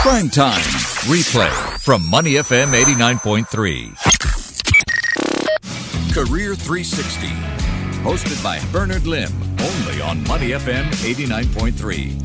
Prime Time. Replay from Money FM 89.3. Career 360. Hosted by Bernard Lim. Only on Money FM 89.3.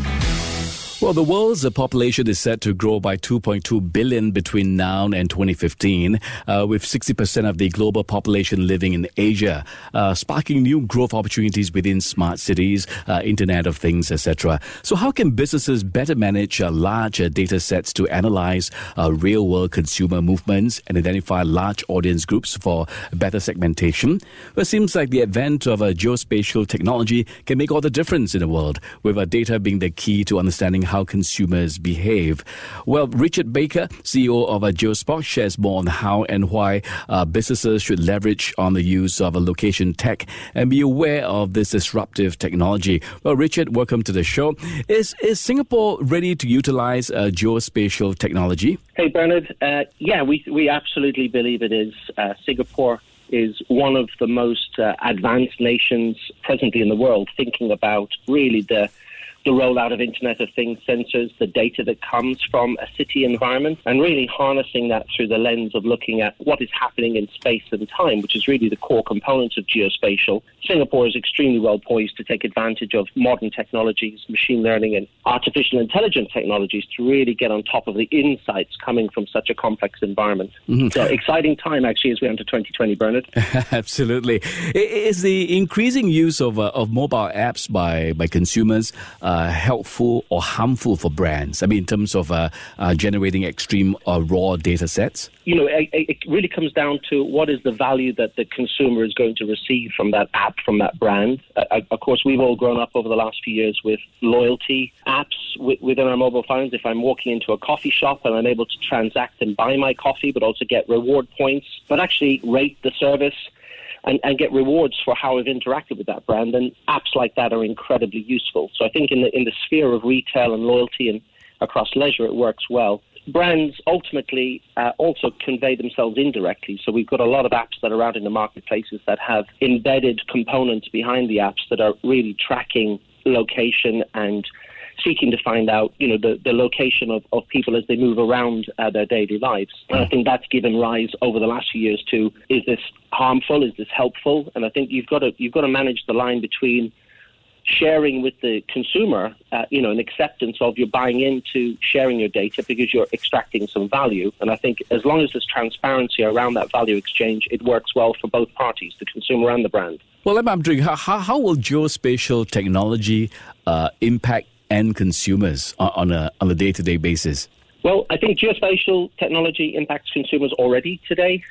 Well, the world's population is set to grow by 2.2 billion between now and 2015, with 60% of the global population living in Asia, sparking new growth opportunities within smart cities, Internet of Things, etc. So how can businesses better manage large data sets to analyze real-world consumer movements and identify large audience groups for better segmentation? Well, it seems like the advent of geospatial technology can make all the difference in the world, with data being the key to understanding how consumers behave. Well, Richard Baker, CEO of Geospot, shares more on how and why businesses should leverage on the use of location tech and be aware of this disruptive technology. Well, Richard, welcome to the show. Is Singapore ready to utilize geospatial technology? Hey, Bernard. Yeah, we absolutely believe it is. Singapore is one of the most advanced nations presently in the world, thinking about really the rollout of Internet of Things sensors, the data that comes from a city environment, and really harnessing that through the lens of looking at what is happening in space and time, which is really the core component of geospatial. Singapore is extremely well poised to take advantage of modern technologies, machine learning and artificial intelligence technologies to really get on top of the insights coming from such a complex environment. Mm-hmm. So exciting time, actually, as we enter 2020, Bernard. Absolutely. Is the increasing use of mobile apps by consumers helpful or harmful for brands? I mean, in terms of generating extreme raw data sets? You know, it really comes down to what is the value that the consumer is going to receive from that app, from that brand. Of course, we've all grown up over the last few years with loyalty apps within our mobile phones. If I'm walking into a coffee shop and I'm able to transact and buy my coffee, but also get reward points, but actually rate the service and get rewards for how I've interacted with that brand. And apps like that are incredibly useful. So I think in the sphere of retail and loyalty and across leisure, it works well. Brands ultimately also convey themselves indirectly. So we've got a lot of apps that are out in the marketplaces that have embedded components behind the apps that are really tracking location and seeking to find out, you know, the location of people as they move around their daily lives. And I think that's given rise over the last few years to, is this harmful? Is this helpful? And I think you've got to manage the line between sharing with the consumer, an acceptance of you're buying into sharing your data because you're extracting some value. And I think as long as there's transparency around that value exchange, it works well for both parties, the consumer and the brand. Well, I'm wondering, how will geospatial technology impact end consumers on a day-to-day basis? Well, I think geospatial technology impacts consumers already today.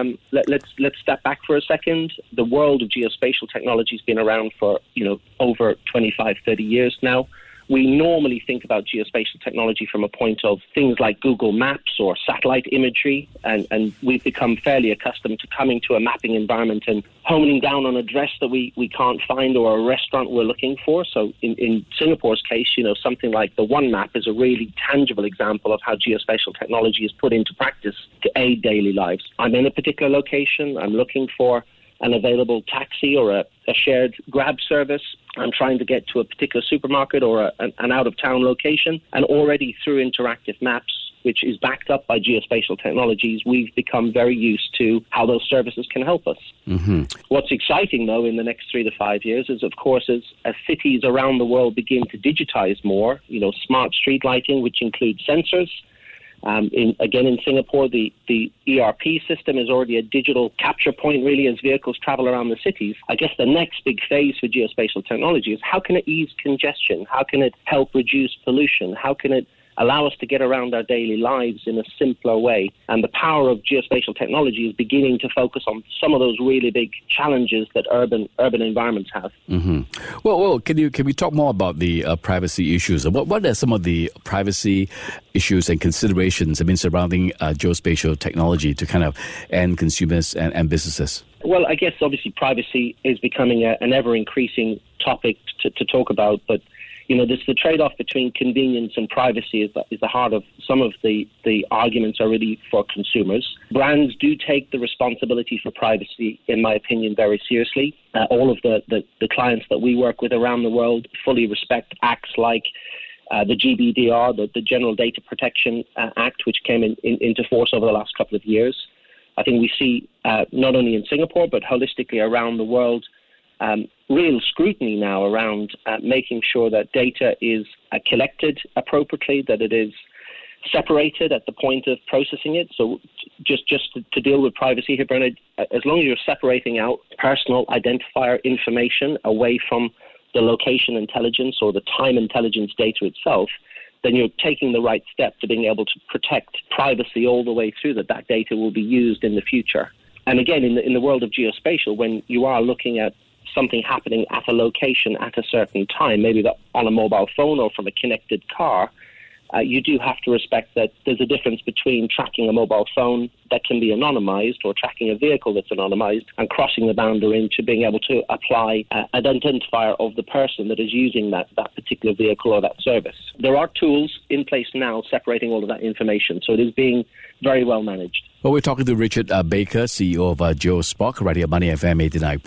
Let's step back for a second. The world of geospatial technology has been around for, over 25, 30 years now. We normally think about geospatial technology from a point of things like Google Maps or satellite imagery, and we've become fairly accustomed to coming to a mapping environment and honing down on an address that we can't find or a restaurant we're looking for. So in Singapore's case, something like the One Map is a really tangible example of how geospatial technology is put into practice to aid daily lives. I'm in a particular location, I'm looking for an available taxi or a shared grab service. I'm trying to get to a particular supermarket or an out-of-town location. And already through interactive maps, which is backed up by geospatial technologies, we've become very used to how those services can help us. Mm-hmm. What's exciting, though, in the next 3 to 5 years is, of course, as cities around the world begin to digitize more, smart street lighting, which includes sensors. In Singapore, the ERP system is already a digital capture point, really, as vehicles travel around the cities. I guess the next big phase for geospatial technology is how can it ease congestion? How can it help reduce pollution? How can it allow us to get around our daily lives in a simpler way? And the power of geospatial technology is beginning to focus on some of those really big challenges that urban environments have. Mm-hmm. Well, can we talk more about the privacy issues? What are some of the privacy issues and considerations surrounding geospatial technology to kind of end consumers and businesses? Well, I guess obviously privacy is becoming an ever-increasing topic to talk about, but this the trade-off between convenience and privacy is the heart of some of the arguments are really for consumers. Brands do take the responsibility for privacy, in my opinion, very seriously. All of the clients that we work with around the world fully respect acts like the GDPR, the General Data Protection Act, which came into force over the last couple of years. I think we see not only in Singapore, but holistically around the world, real scrutiny now around making sure that data is collected appropriately, that it is separated at the point of processing it. So just to deal with privacy here, Bernard, as long as you're separating out personal identifier information away from the location intelligence or the time intelligence data itself, then you're taking the right step to being able to protect privacy all the way through, that data will be used in the future. And again, in the world of geospatial, when you are looking at something happening at a location at a certain time, maybe on a mobile phone or from a connected car, you do have to respect that there's a difference between tracking a mobile phone that can be anonymized or tracking a vehicle that's anonymized and crossing the boundary into being able to apply an identifier of the person that is using that particular vehicle or that service. There are tools in place now separating all of that information, so it is being very well managed. Well, we're talking to Richard Baker, CEO of Geospoc, right here at Money FM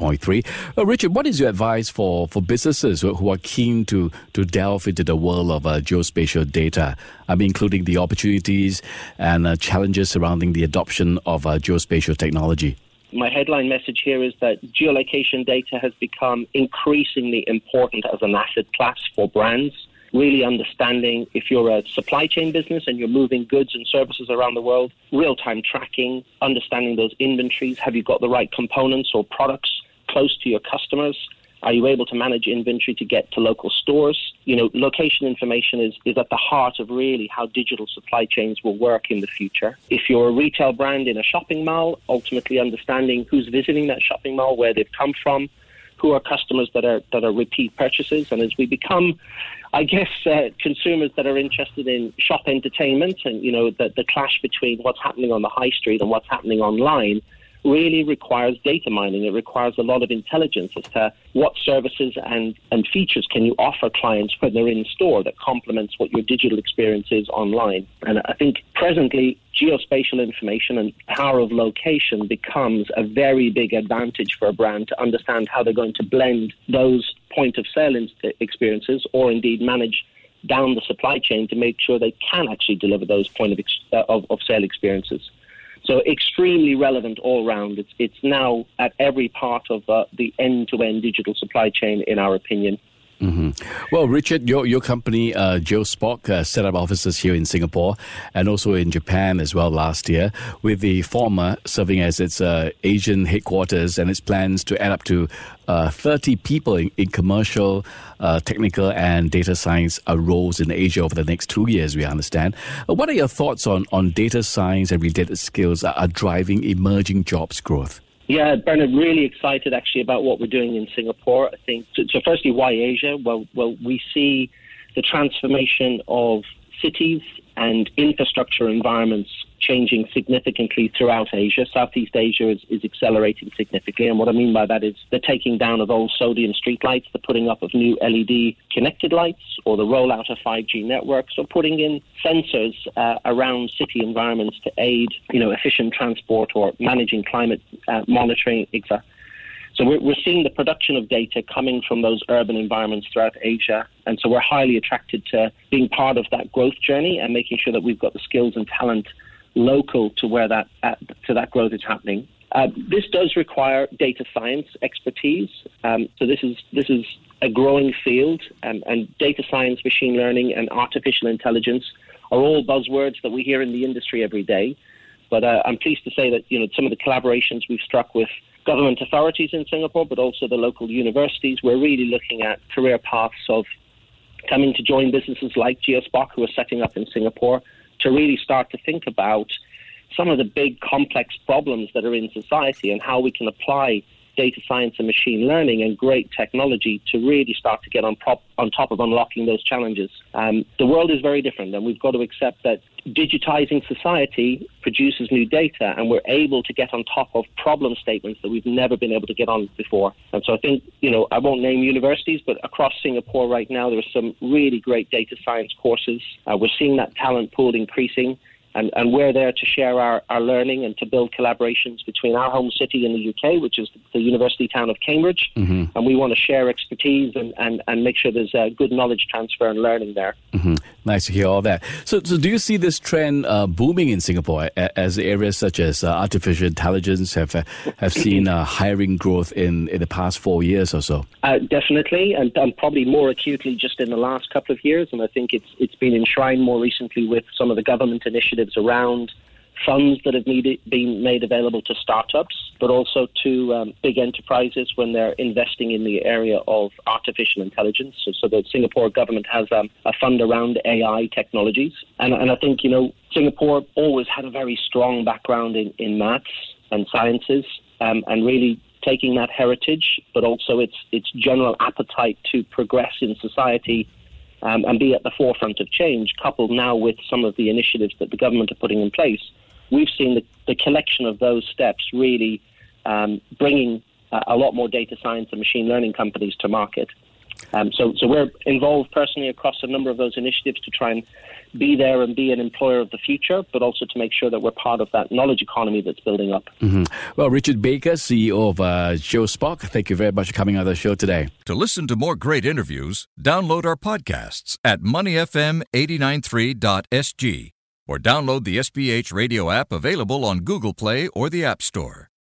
89.3. Richard, what is your advice for businesses who are keen to delve into the world of geospatial data? I mean, including the opportunities and challenges surrounding the adoption of geospatial technology. My headline message here is that geolocation data has become increasingly important as an asset class for brands. Really understanding if you're a supply chain business and you're moving goods and services around the world, real-time tracking, understanding those inventories. Have you got the right components or products close to your customers? Are you able to manage inventory to get to local stores? You know, location information is at the heart of really how digital supply chains will work in the future. If you're a retail brand in a shopping mall, ultimately understanding who's visiting that shopping mall, where they've come from, who are customers that are repeat purchases. And as we become, I guess, consumers that are interested in shop entertainment and, you know, the clash between what's happening on the high street and what's happening online really requires data mining. It requires a lot of intelligence as to what services and features can you offer clients when they're in store that complements what your digital experience is online. And I think presently geospatial information and power of location becomes a very big advantage for a brand to understand how they're going to blend those point of sale experiences or indeed manage down the supply chain to make sure they can actually deliver those point of sale experiences. So extremely relevant all round. It's now at every part of the end-to-end digital supply chain, in our opinion. Mm-hmm. Well, Richard, your company, Geospoc, set up offices here in Singapore and also in Japan as well last year, with the former serving as its Asian headquarters, and its plans to add up to 30 people in commercial, technical and data science roles in Asia over the next 2 years, we understand. What are your thoughts on data science and related skills are driving emerging jobs growth? Yeah, Bernard, really excited actually about what we're doing in Singapore. I think, so firstly, why Asia? Well, we see the transformation of cities and infrastructure environments changing significantly throughout Asia. Southeast Asia is accelerating significantly. And what I mean by that is the taking down of old sodium street lights, the putting up of new LED connected lights, or the rollout of 5G networks, or putting in sensors around city environments to aid, efficient transport or managing climate monitoring, etc. So we're seeing the production of data coming from those urban environments throughout Asia. And so we're highly attracted to being part of that growth journey and making sure that we've got the skills and talent local to where that growth is happening. This does require data science expertise. So this is a growing field, and data science, machine learning, and artificial intelligence are all buzzwords that we hear in the industry every day. But I'm pleased to say that some of the collaborations we've struck with government authorities in Singapore, but also the local universities, we're really looking at career paths of coming to join businesses like Geospoc, who are setting up in Singapore, to really start to think about some of the big complex problems that are in society and how we can apply data science and machine learning and great technology to really start to get on top of unlocking those challenges. The world is very different, and we've got to accept that digitizing society produces new data, and we're able to get on top of problem statements that we've never been able to get on before. And so I think, I won't name universities, but across Singapore right now, there are some really great data science courses. We're seeing that talent pool increasing. And we're there to share our learning and to build collaborations between our home city in the UK, which is the university town of Cambridge. And we want to share expertise and make sure there's a good knowledge transfer and learning there. Nice to hear all that. So do you see this trend booming in Singapore as areas such as artificial intelligence have seen hiring growth in the past 4 years or so? Definitely, and probably more acutely just in the last couple of years. And I think it's been enshrined more recently with some of the government initiatives around funds that have been made available to startups, but also to big enterprises when they're investing in the area of artificial intelligence. So the Singapore government has a fund around AI technologies. And I think, Singapore always had a very strong background in maths and sciences, and really taking that heritage, but also its general appetite to progress in society and be at the forefront of change, coupled now with some of the initiatives that the government are putting in place. We've seen the collection of those steps really bringing a lot more data science and machine learning companies to market. So we're involved personally across a number of those initiatives to try and be there and be an employer of the future, but also to make sure that we're part of that knowledge economy that's building up. Well, Richard Baker, CEO of Geospoc, thank you very much for coming on the show today. To listen to more great interviews, download our podcasts at moneyfm893.sg or download the SPH radio app available on Google Play or the App Store.